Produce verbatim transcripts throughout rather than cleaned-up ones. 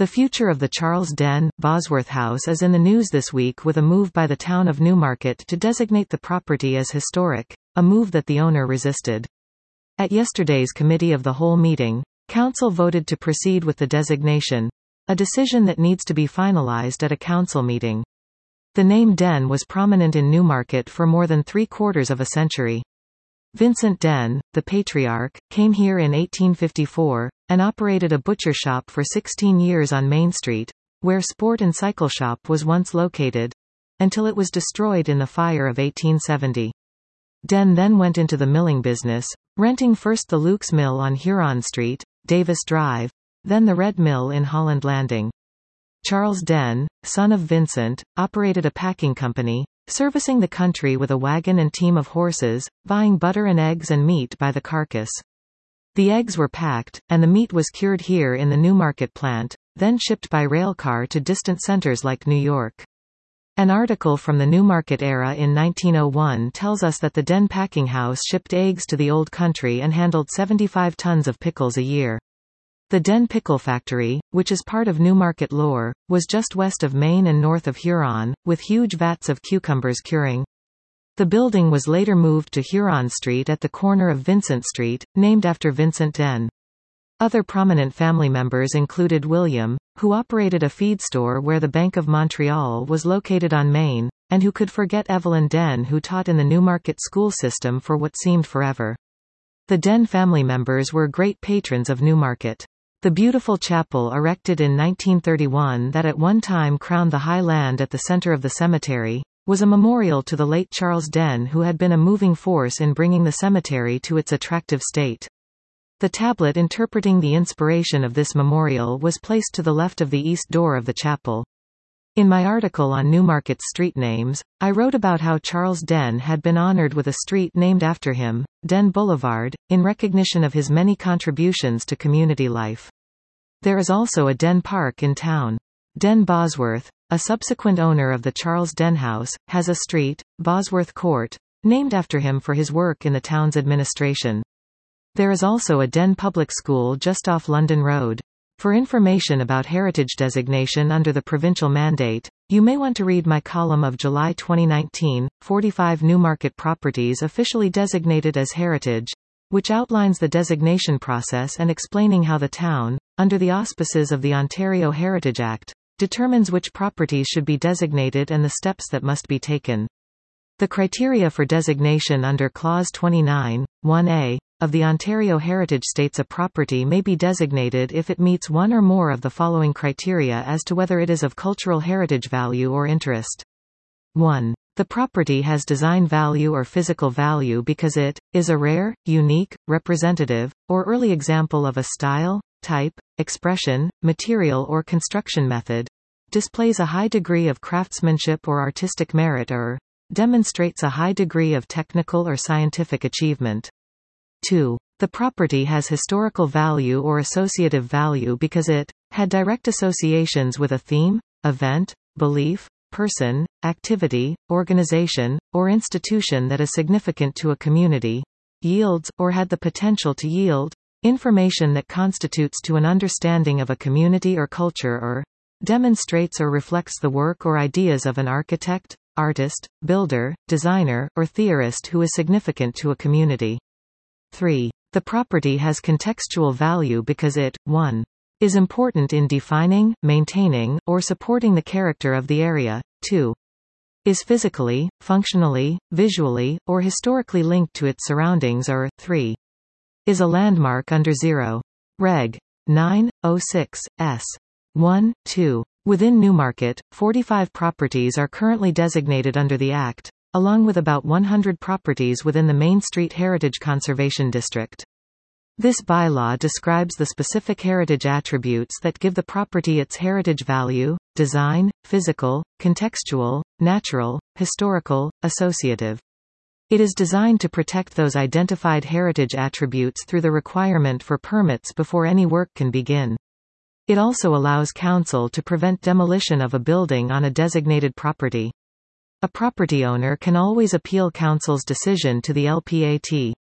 The future of the Charles Den Bosworth House is in the news this week with a move by the town of Newmarket to designate the property as historic, a move that the owner resisted. At yesterday's Committee of the Whole meeting, Council voted to proceed with the designation, a decision that needs to be finalized at a Council meeting. The name Den was prominent in Newmarket for more than three quarters of a century. Vincent Den, the patriarch, came here in eighteen fifty-four, and operated a butcher shop for sixteen years on Main Street, where Sport and Cycle Shop was once located, until it was destroyed in the fire of eighteen seventy. Den then went into the milling business, renting first the Luke's Mill on Huron Street, Davis Drive, then the Red Mill in Holland Landing. Charles Den, son of Vincent, operated a packing company, servicing the country with a wagon and team of horses, buying butter and eggs and meat by the carcass. The eggs were packed, and the meat was cured here in the Newmarket plant, then shipped by railcar to distant centers like New York. An article from the Newmarket era in nineteen oh one tells us that the Den packing house shipped eggs to the old country and handled seventy-five tons of pickles a year. The Den Pickle Factory, which is part of Newmarket lore, was just west of Maine and north of Huron, with huge vats of cucumbers curing. The building was later moved to Huron Street at the corner of Vincent Street, named after Vincent Den. Other prominent family members included William, who operated a feed store where the Bank of Montreal was located on Main, and who could forget Evelyn Den, who taught in the Newmarket school system for what seemed forever. The Den family members were great patrons of Newmarket. The beautiful chapel erected in nineteen thirty-one that at one time crowned the high land at the center of the cemetery, was a memorial to the late Charles Den, who had been a moving force in bringing the cemetery to its attractive state. The tablet interpreting the inspiration of this memorial was placed to the left of the east door of the chapel. In my article on Newmarket's street names, I wrote about how Charles Den had been honored with a street named after him, Den Boulevard, in recognition of his many contributions to community life. There is also a Den Park in town. Den Bosworth, a subsequent owner of the Charles Den House, has a street, Bosworth Court, named after him for his work in the town's administration. There is also a Den Public School just off London Road. For information about heritage designation under the provincial mandate, you may want to read my column of July twenty nineteen, forty-five Newmarket properties officially designated as heritage, which outlines the designation process and explaining how the town, under the auspices of the Ontario Heritage Act, determines which properties should be designated and the steps that must be taken. The criteria for designation under Clause twenty-nine, one A, of the Ontario Heritage states a property may be designated if it meets one or more of the following criteria as to whether it is of cultural heritage value or interest. one. The property has design value or physical value because it is a rare, unique, representative, or early example of a style, type, expression, material or construction method, displays a high degree of craftsmanship or artistic merit or demonstrates a high degree of technical or scientific achievement. two. The property has historical value or associative value because it had direct associations with a theme, event, belief, person, activity, organization, or institution that is significant to a community, yields, or had the potential to yield, information that constitutes to an understanding of a community or culture or demonstrates or reflects the work or ideas of an architect, artist, builder, designer, or theorist who is significant to a community. three. The property has contextual value because it, one. Is important in defining, maintaining, or supporting the character of the area, two. Is physically, functionally, visually, or historically linked to its surroundings or, three. Is a landmark under zero. Reg. nine oh six, S. one, two. Within Newmarket, forty-five properties are currently designated under the Act, along with about one hundred properties within the Main Street Heritage Conservation District. This bylaw describes the specific heritage attributes that give the property its heritage value: design, physical, contextual, natural, historical, associative. It is designed to protect those identified heritage attributes through the requirement for permits before any work can begin. It also allows council to prevent demolition of a building on a designated property. A property owner can always appeal council's decision to the L P A T.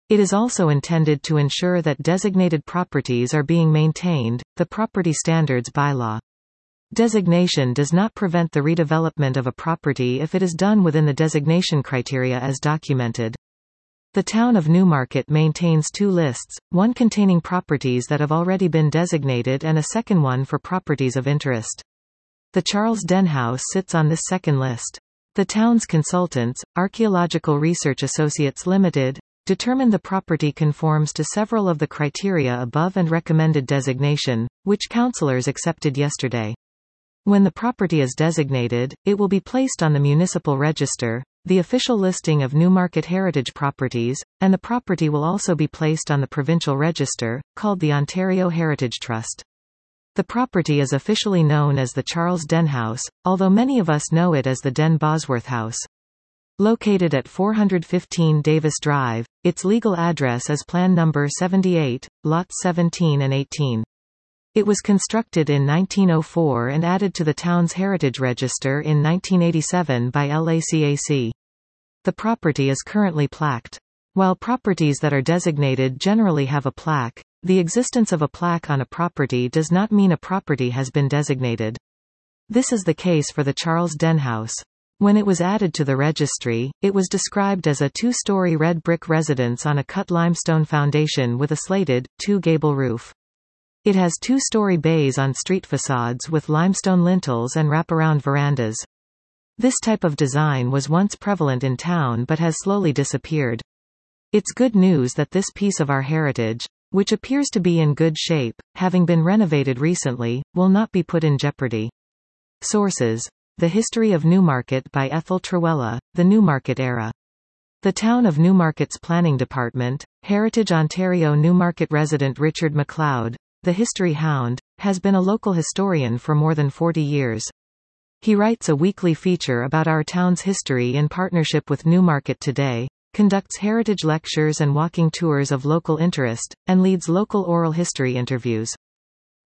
It is also intended to ensure that designated properties are being maintained. The Property Standards Bylaw. Designation does not prevent the redevelopment of a property if it is done within the designation criteria as documented. The town of Newmarket maintains two lists, one containing properties that have already been designated and a second one for properties of interest. The Charles Den House sits on this second list. The town's consultants, Archaeological Research Associates Limited, determined the property conforms to several of the criteria above and recommended designation, which councillors accepted yesterday. When the property is designated, it will be placed on the municipal register, the official listing of Newmarket heritage properties, and the property will also be placed on the provincial register, called the Ontario Heritage Trust. The property is officially known as the Charles Den House, although many of us know it as the Den Bosworth House. Located at four hundred fifteen Davis Drive, its legal address is Plan Number seventy-eight, Lots seventeen and eighteen. It was constructed in nineteen oh four and added to the town's heritage register in nineteen eighty-seven by L A C A C. The property is currently plaqued. While properties that are designated generally have a plaque, the existence of a plaque on a property does not mean a property has been designated. This is the case for the Charles Den House. When it was added to the registry, it was described as a two-story red brick residence on a cut limestone foundation with a slated, two-gable roof. It has two-story bays on street facades with limestone lintels and wraparound verandas. This type of design was once prevalent in town but has slowly disappeared. It's good news that this piece of our heritage, which appears to be in good shape, having been renovated recently, will not be put in jeopardy. Sources: The History of Newmarket by Ethel Trawella, The Newmarket Era. The Town of Newmarket's Planning Department, Heritage Ontario. Newmarket resident Richard MacLeod, the History Hound, has been a local historian for more than forty years. He writes a weekly feature about our town's history in partnership with Newmarket Today, conducts heritage lectures and walking tours of local interest, and leads local oral history interviews.